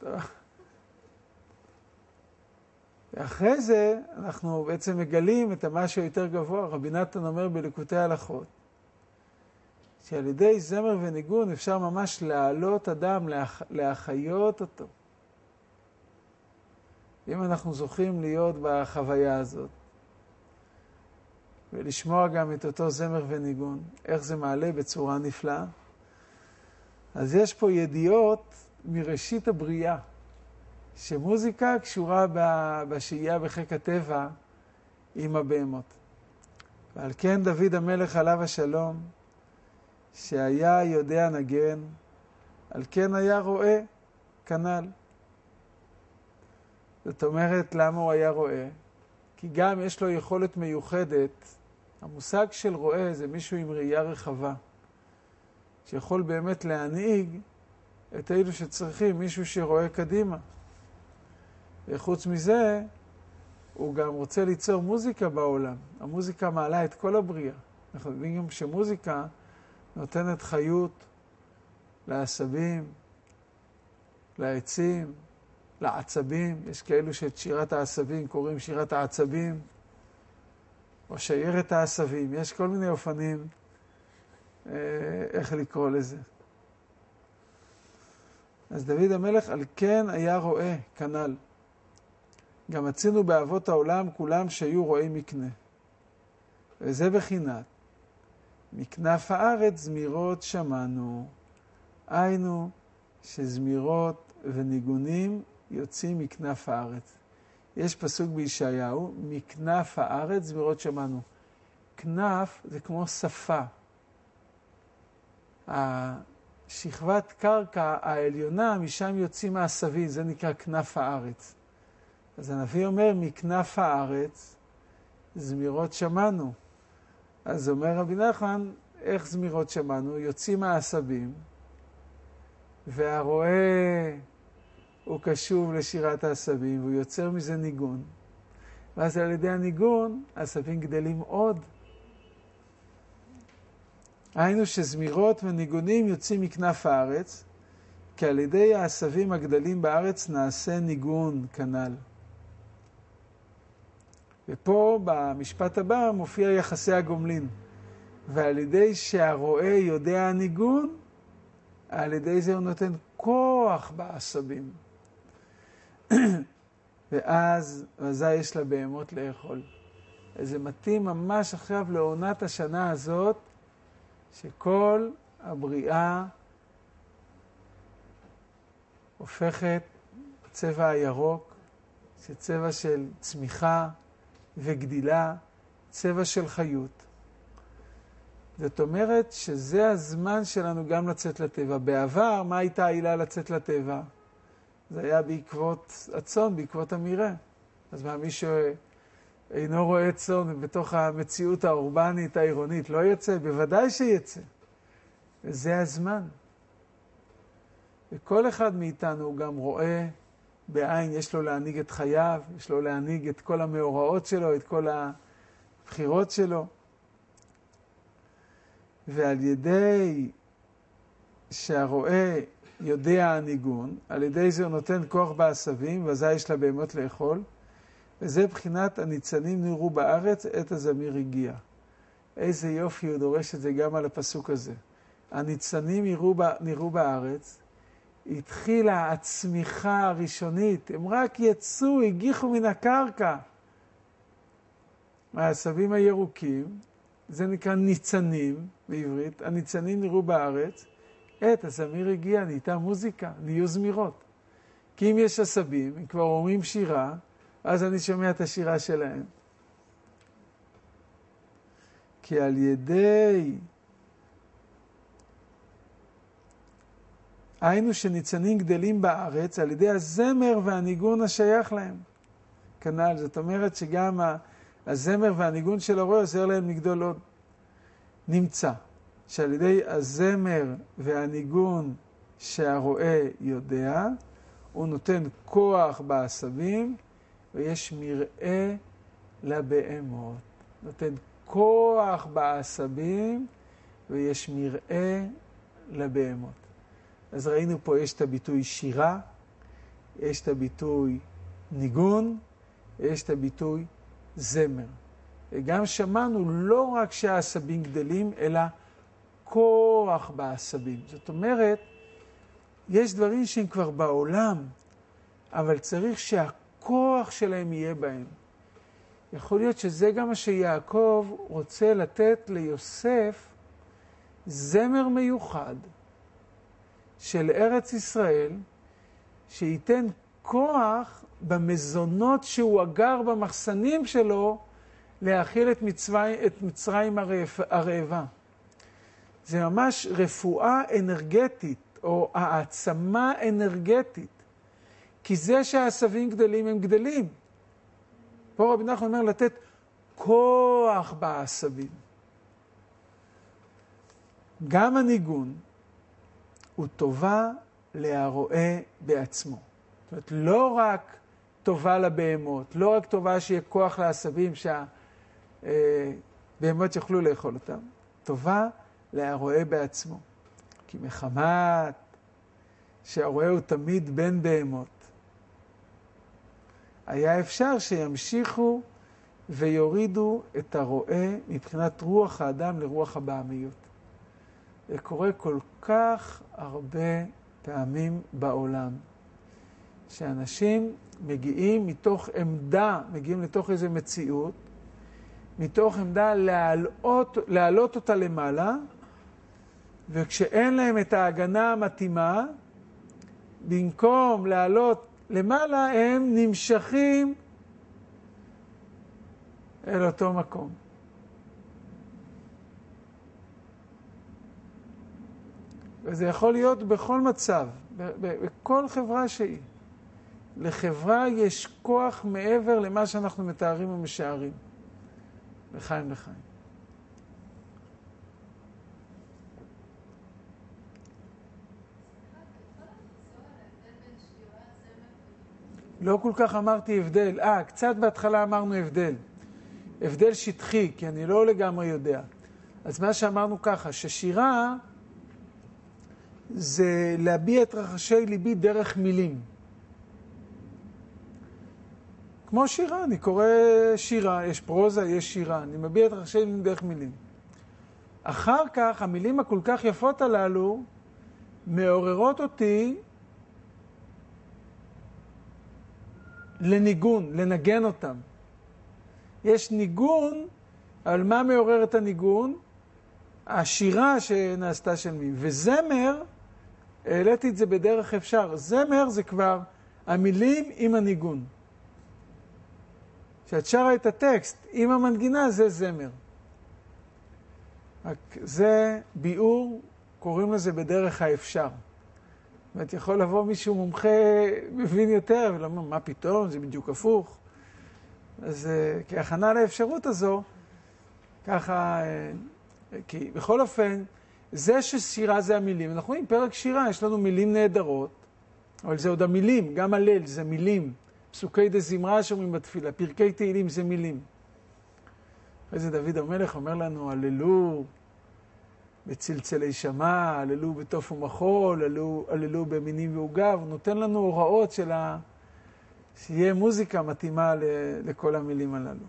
ואחרי זה אנחנו בעצם מגלים את המשהו יותר גבוה. רבי נתן אומר בליקוטי הלכות, שעל ידי זמר וניגון אפשר ממש להעלות אדם, להח... להחיות אותו. אם אנחנו זוכים להיות בחוויה הזאת, ולשמוע גם את אותו זמר וניגון, איך זה מעלה בצורה נפלאה, אז יש פה ידיעות מראשית הבריאה, שמוזיקה קשורה בשהייה בחיק הטבע עם הבהמות. ועל כן דוד המלך עליו השלום, שהיה יודע נגן, על כן היה רואה כנל. זאת אומרת, למה הוא היה רואה? כי גם יש לו יכולת מיוחדת. המושג של רואה זה מישהו עם ראייה רחבה, שיכול באמת להנהיג את אלו שצריכים, מישהו שרואה קדימה. וחוץ מזה, הוא גם רוצה ליצור מוזיקה בעולם. המוזיקה מעלה את כל הבריאה. אנחנו יודעים גם שמוזיקה נותנת חיות לעשבים, לעצים, לעצבים. יש כאלו שאת שירת העשבים קוראים שירת העצבים. או שיירת העשבים. יש כל מיני אופנים אה, איך לקרוא לזה. אז דוד המלך על כן היה רואה, כנ"ל. גם מצינו באבות העולם כולם שהיו רואי מקנה. וזה בחינת. מכנף הארץ זמירות שמענו. היינו שזמירות וניגונים יוצאים מכנף הארץ. יש פסוק בישעיהו, מכנף הארץ זמירות שמענו. כנף זה כמו שפה. השכבת קרקע העליונה, משם יוצאים העשבים, זה נקרא כנף הארץ. אז הנביא אומר, מכנף הארץ זמירות שמענו. אז אומר רבי נחמן, איך זמירות שמענו? יוצאים העשבים, והרועה הוא קשוב לשירת העשבים, והוא יוצר מזה ניגון. ואז על ידי הניגון, העשבים גדלים עוד. היינו שזמירות וניגונים יוצאים מכנף הארץ, כי על ידי העשבים הגדלים בארץ נעשה ניגון כנ"ל. ופה במשפט הבא מופיע יחסי הגומלין. ועל ידי שהרועה יודע הניגון, על ידי זה הוא נותן כוח בעשבים. ואז, וזה יש לבהמות לאכול. זה מתאים ממש עכשיו לעונת השנה הזאת, שכל הבריאה הופכת צבע הירוק, שצבע של צמיחה וגדילה, צבע של חיות. זאת אומרת שזה הזמן שלנו גם לצאת לטבע. בעבר, מה הייתה העילה לצאת לטבע? זה היה בעקבות הצאן, בעקבות המרעה. אז מה, מי שאינו רואה צאן בתוך המציאות האורבנית, העירונית, לא יצא? בוודאי שיצא. וזה הזמן. וכל אחד מאיתנו גם רואה בעין, יש לו להנהיג את חייו, יש לו להנהיג את כל המאורעות שלו, את כל הבחירות שלו. ועל ידי שהרועה יודע הניגון, על ידי זה הוא נותן כוח בעשבים, וזה יש לבהמות לאכול, וזה בחינת הניצנים נראו בארץ, עת הזמיר הגיע. איזה יופי הוא דורש את זה גם על הפסוק הזה. הניצנים נראו, נראו בארץ, התחילה הצמיחה הראשונית, הם רק יצאו, הגיחו מן הקרקע. העשבים הירוקים, זה נקרא ניצנים בעברית, הניצנים נראו בארץ, עת הזמיר הגיע, נהייתה מוזיקה, נהיו זמירות. כי אם יש עשבים, הם כבר אומרים שירה, אז אני שומע את השירה שלהם. כי על ידי היינו שניצנים גדלים בארץ, על ידי הזמר והניגון השייך להם. כנ"ל, זאת אומרת שגם הזמר והניגון של הרועה עוזר להם לגדול עוד. נמצא שעל ידי הזמר והניגון שהרועה יודע, הוא נותן כוח בעשבים, ויש מראה לבהמות. נותן כוח בעשבים, ויש מראה לבהמות. אז ראינו פה, יש את הביטוי שירה, יש את הביטוי ניגון, יש את הביטוי זמר. וגם שמענו לא רק שהעשבים גדלים, אלא כוח בעשבים. זאת אומרת, יש דברים שהם כבר בעולם, אבל צריך שהכוח שלהם יהיה בהם. יכול להיות שזה גם מה שיעקב רוצה לתת ליוסף, זמר מיוחד של ארץ ישראל, שייתן כוח במזונות שהוא אגר במחסנים שלו, להאכיל את מצרים, את מצרים הרעבה. זה ממש רפואה אנרגטית, או העצמה אנרגטית. כי זה שהעשבים גדלים, הם גדלים. פה רבי נחמן אומר לתת כוח בעשבים. גם הניגון הוא טובה להרועה בעצמו. זאת אומרת, לא רק טובה לבהמות, לא רק טובה שיהיה כוח לעשבים שהבהמות יוכלו לאכול אותם, טובה להרועה בעצמו. כי מחמת שהרועה הוא תמיד בין בהמות, היה אפשר שימשיכו ויורידו את הרועה מבחינת רוח האדם לרוח הבעמיות. זה קורה כל כך הרבה פעמים בעולם, שאנשים מגיעים מתוך עמדה, מגיעים לתוך איזו מציאות, מתוך עמדה להעלות, להעלות אותה למעלה, וכשאין להם את ההגנה המתאימה, במקום להעלות למעלה, הם נמשכים אל אותו מקום. וזה יכול להיות בכל מצב, בכל חברה שהיא. לחברה יש כוח מעבר למה שאנחנו מתארים ומשערים. לחיים לחיים. לא כל כך אמרתי הבדל. אה, קצת בהתחלה אמרנו הבדל. הבדל שטחי, כי אני לא לגמרי יודע. אז מה שאמרנו ככה, ששירה זה להביע את רחשי ליבי דרך מילים. כמו שירה, אני קורא שירה, יש פרוזה, יש שירה, אני מביע את רחשי ליבי דרך מילים. אחר כך, המילים הכל כך יפות הללו מעוררות אותי לניגון, לנגן אותם. יש ניגון, אבל מה מעורר את הניגון? השירה שנעשתה של מי. וזמר, העליתי את זה בדרך אפשר. זמר זה כבר המילים עם הניגון. כשאת שרה את הטקסט עם המנגינה, זה זמר. זה ביאור, קוראים לזה בדרך האפשר. זאת אומרת, יכול לבוא מישהו מומחה, מבין יותר, ולמה, מה פתאום, זה בדיוק הפוך. אז כהכנה לאפשרות הזו, ככה, כי בכל אופן, זה ששירה זה המילים. אנחנו רואים, פרק שירה, יש לנו מילים נהדרות, אבל זה עוד המילים, גם הלל, זה מילים. פסוקי דזמרה שאומרים בתפילה, פרקי תהילים זה מילים. אחרי זה דוד המלך אומר לנו, הללו בצלצלי שמע, הללו בתוף ומחול, הללו, הללו במינים ועוגב. הוא נותן לנו הוראות של ה... שיהיה מוזיקה מתאימה ל... לכל המילים הללו.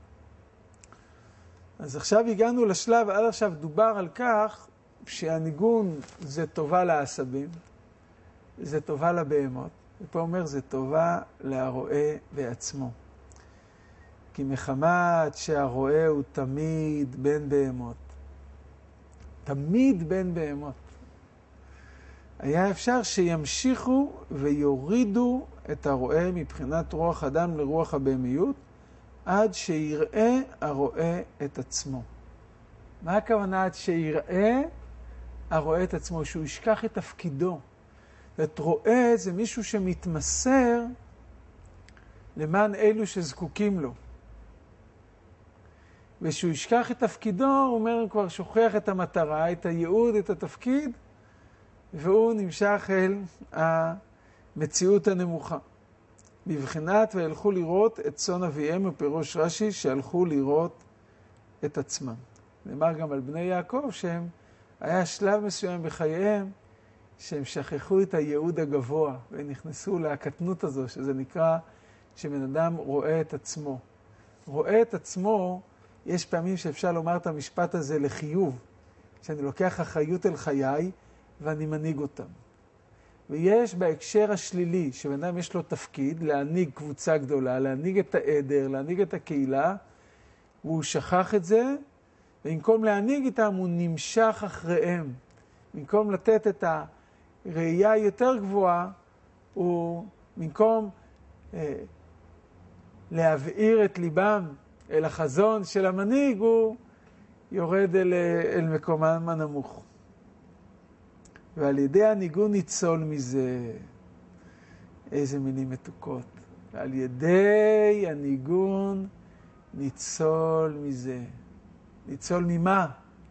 אז עכשיו הגענו לשלב, עד עכשיו דובר על כך שהניגון זה טובה לעשבים, זה טובה לבהמות. ופה אומר, זה טובה להרועה בעצמו. כי מחמת שהרועה הוא תמיד בין בהמות. תמיד בין בהמות. היה אפשר שימשיכו ויורידו את הרועה מבחינת רוח אדם לרוח הבהמיות, עד שיראה הרועה את עצמו. מה הכוונה עד שיראה הרועה את עצמו? שהוא ישכח את תפקידו. את רועה זה מישהו שמתמסר למען אלו שזקוקים לו. ושהוא ישכח את תפקידו, הוא אומר, הוא כבר שוכח את המטרה, את הייעוד, את התפקיד, והוא נמשך אל המציאות הנמוכה. בבחינת והלכו לראות את צאן אביהם, ופירוש רש"י שהלכו לראות את עצמם. נאמר גם על בני יעקב שהם, היה שלב מסוים בחייהם, שהם שכחו את הייעוד הגבוה, ונכנסו להקטנות הזו, שזה נקרא שבן אדם רואה את עצמו. רואה את עצמו, יש פעמים שאפשר לומר את המשפט הזה לחיוב, שאני לוקח אחריות אל חיי, ואני מנהיג אותם. ויש בהקשר השלילי, שבן אדם יש לו תפקיד, להנהיג קבוצה גדולה, להנהיג את העדר, להנהיג את הקהילה, והוא שכח את זה, ובמקום להנהיג איתם, הוא נמשך אחריהם. במקום לתת את הראייה יותר גבוהה, הוא, במקום אה, להבעיר את ליבם אל החזון של המנהיג, הוא יורד אל, אל מקומם הנמוך. ועל ידי הניגון ניצול מזה. איזה מילים מתוקות. ועל ידי הניגון ניצול מזה. ניצול ממה?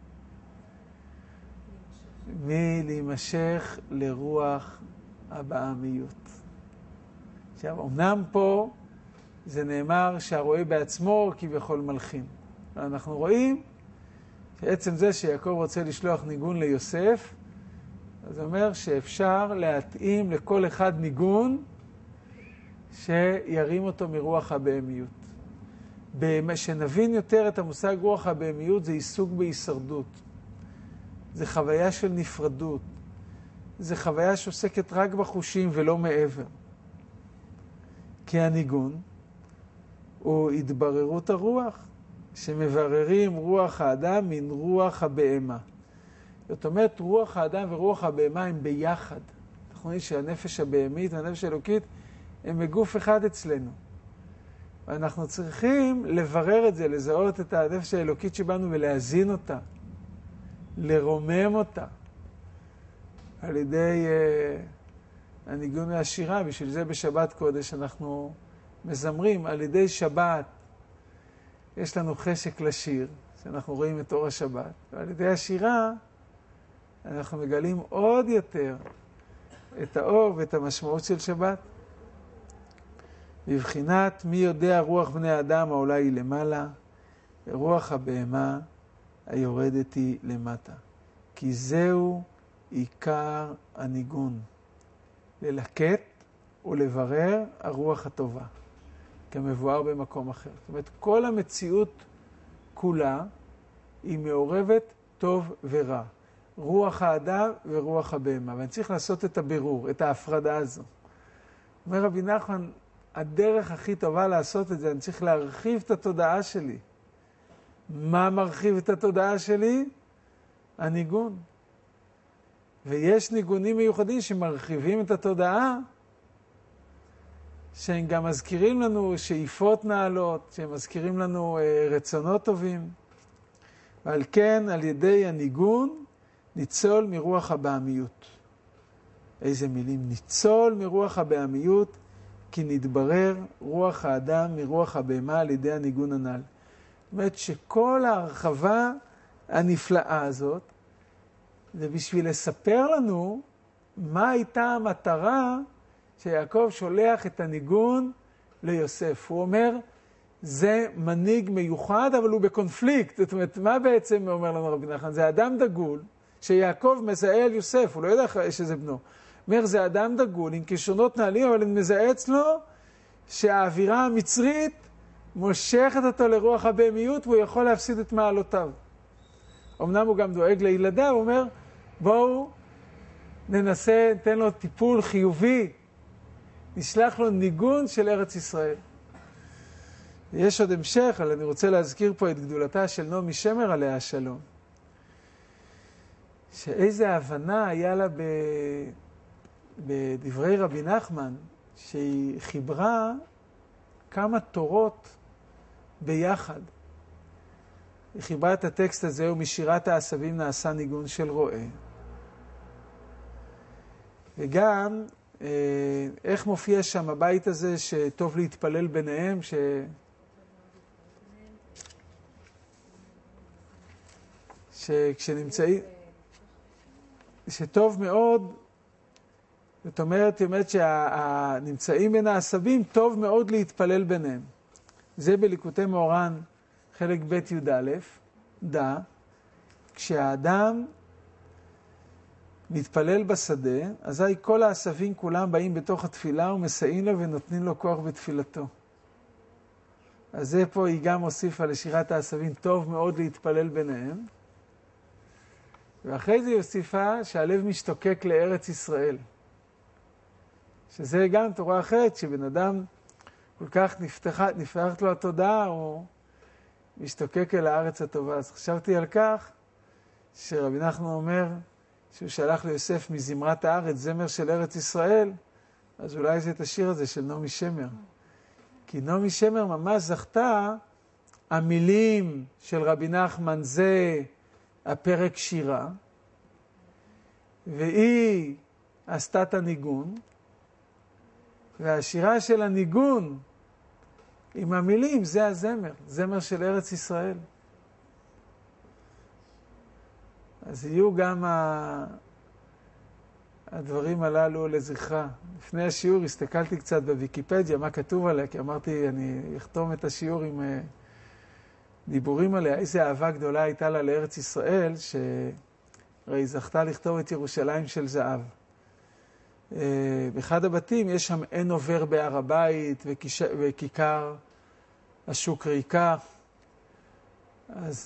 מלהימשך לרוח הבעמיות. עכשיו, אמנם פה זה נאמר שהרועה בעצמו כביכול מלחין. אנחנו רואים שעצם זה שיעקב רוצה לשלוח ניגון ליוסף, אז זה אומר שאפשר להתאים לכל אחד ניגון שירים אותו מרוח הבהמיות. שנבין יותר את המושג רוח הבהמיות, זה עיסוק בהישרדות. זה חוויה של נפרדות. זה חוויה שעוסקת רק בחושים ולא מעבר. כי הניגון הוא התבררות הרוח, שמבררים רוח האדם מן רוח הבהמה. זאת אומרת, רוח האדם ורוח הבהמה הם ביחד. אנחנו רואים שהנפש הבהמית והנפש האלוקית הם בגוף אחד אצלנו. ואנחנו צריכים לברר את זה, לזהות את הנפש האלוקית שבנו ולהזין אותה, לרומם אותה, על ידי uh, הניגון והשירה. בשביל זה בשבת קודש אנחנו מזמרים, על ידי שבת יש לנו חשק לשיר, שאנחנו רואים את אור השבת, ועל ידי השירה אנחנו מגלים עוד יותר את האור ואת המשמעות של שבת. בבחינת מי יודע רוח בני אדם העולה היא למעלה, ורוח הבהמה היורדת היא למטה. כי זהו עיקר הניגון, ללקט ולברר הרוח הטובה, כמבואר במקום אחר. זאת אומרת, כל המציאות כולה היא מעורבת טוב ורע. רוח האדם ורוח הבהמה. ואני צריך לעשות את הבירור, את ההפרדה הזו. אומר רבי נחמן, הדרך הכי טובה לעשות את זה, אני צריך להרחיב את התודעה שלי. מה מרחיב את התודעה שלי? הניגון. ויש ניגונים מיוחדים שמרחיבים את התודעה, שהם גם מזכירים לנו שאיפות נעלות, שהם מזכירים לנו רצונות טובים. ועל כן, על ידי הניגון, ניצול מרוח הבהמיות. איזה מילים? ניצול מרוח הבהמיות, כי נתברר רוח האדם מרוח הבהמה על ידי הניגון הנ"ל. זאת אומרת שכל ההרחבה הנפלאה הזאת, זה בשביל לספר לנו מה הייתה המטרה שיעקב שולח את הניגון ליוסף. הוא אומר, זה מנהיג מיוחד, אבל הוא בקונפליקט. זאת אומרת, מה בעצם אומר לנו רבי נחמן? זה אדם דגול, שיעקב מזהה על יוסף, הוא לא יודע שזה בנו. אומר, זה אדם דגול עם כישרונות נעלים, אבל אני מזהה אצלו שהאווירה המצרית מושכת אותו לרוח הבהמיות, והוא יכול להפסיד את מעלותיו. אמנם הוא גם דואג לילדיו, הוא אומר, בואו ננסה, ניתן לו טיפול חיובי, נשלח לו ניגון של ארץ ישראל. יש עוד המשך, אבל אני רוצה להזכיר פה את גדולתה של נעמי שמר עליה השלום. שאיזה הבנה היה לה ב... בדברי רבי נחמן, שהיא חיברה כמה תורות ביחד. היא חיברה את הטקסט הזה, ומשירת העשבים נעשה ניגון של רועה. וגם, איך מופיע שם הבית הזה שטוב להתפלל ביניהם, ש... שכשנמצאים, שטוב מאוד, זאת אומרת, היא אומרת שהנמצאים בין העשבים, טוב מאוד להתפלל ביניהם. זה בליקוטי מאורן, חלק ב' י"א, דע, כשהאדם מתפלל בשדה, אזי כל העשבים כולם באים בתוך התפילה ומסייעים לו ונותנים לו כוח בתפילתו. אז זה פה היא גם הוסיפה לשירת העשבים, טוב מאוד להתפלל ביניהם. ואחרי זה היא הוסיפה שהלב משתוקק לארץ ישראל. שזה גם תורה אחרת, שבן אדם כל כך נפתחת, נפתחת לו התודעה, הוא משתוקק אל הארץ הטובה. אז חשבתי על כך שרבי נחמן אומר שהוא שלח ליוסף מזמרת הארץ, זמר של ארץ ישראל, אז אולי זה את השיר הזה של נעמי שמר. כי נעמי שמר ממש זכתה, המילים של רבי נחמן זה הפרק שירה, והיא עשתה את הניגון, והשירה של הניגון עם המילים זה הזמר, זמר של ארץ ישראל. אז יהיו גם הדברים הללו לזכרה. לפני השיעור הסתכלתי קצת בוויקיפדיה מה כתוב עליה, כי אמרתי אני אחתום את השיעור עם דיבורים עליה. איזה אהבה גדולה הייתה לה לארץ ישראל, שהרי זכתה לכתוב את ירושלים של זהב. באחד הבתים יש שם אין עובר בהר הבית וכיכר השוק ריקה. אז,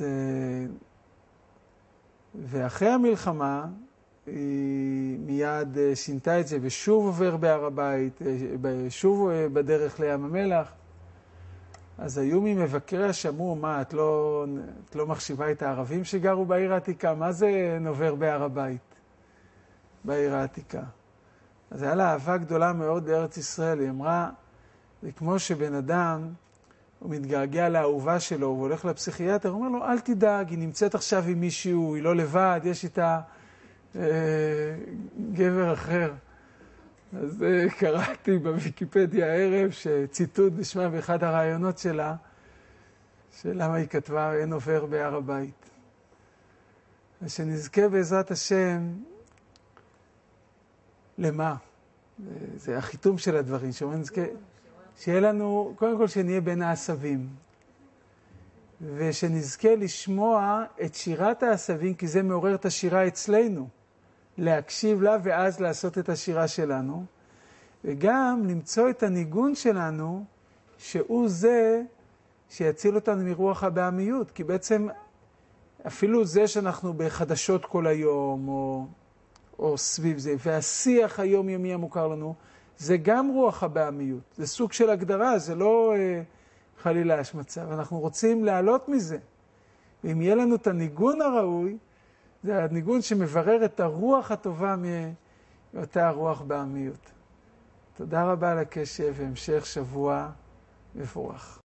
ואחרי המלחמה, היא מיד שינתה את זה, ושוב עובר בהר הבית, שוב בדרך לים המלח. אז היו ממבקריה שאמרו, מה, את לא, את לא מחשיבה את הערבים שגרו בעיר העתיקה? מה זה נובר בהר הבית, בעיר העתיקה? אז היה לה אהבה גדולה מאוד לארץ ישראל. היא אמרה, זה כמו שבן אדם, הוא מתגעגע לאהובה שלו, הוא הולך לפסיכיאטר, הוא אומר לו, אל תדאג, היא נמצאת עכשיו עם מישהו, היא לא לבד, יש איתה אה, גבר אחר. אז אה, קראתי בוויקיפדיה הערב, שציטוט בשמה באחד הרעיונות שלה, שלמה היא כתבה, אין עובר בהר הבית. אז שנזכה בעזרת השם, למה? זה החיתום של הדברים, שאומרים, נזכה, שיהיה לנו, קודם כל שנהיה בין העשבים, ושנזכה לשמוע את שירת העשבים, כי זה מעורר את השירה אצלנו, להקשיב לה ואז לעשות את השירה שלנו, וגם למצוא את הניגון שלנו, שהוא זה שיציל אותנו מרוח הבעמיות, כי בעצם אפילו זה שאנחנו בחדשות כל היום, או, או סביב זה, והשיח היומיומי המוכר לנו, זה גם רוח הבעמיות, זה סוג של הגדרה, זה לא אה, חלילה השמצה, ואנחנו רוצים לעלות מזה. ואם יהיה לנו את הניגון הראוי, זה הניגון שמברר את הרוח הטובה מאותה הרוח בעמיות. תודה רבה על הקשב והמשך שבוע מבורך.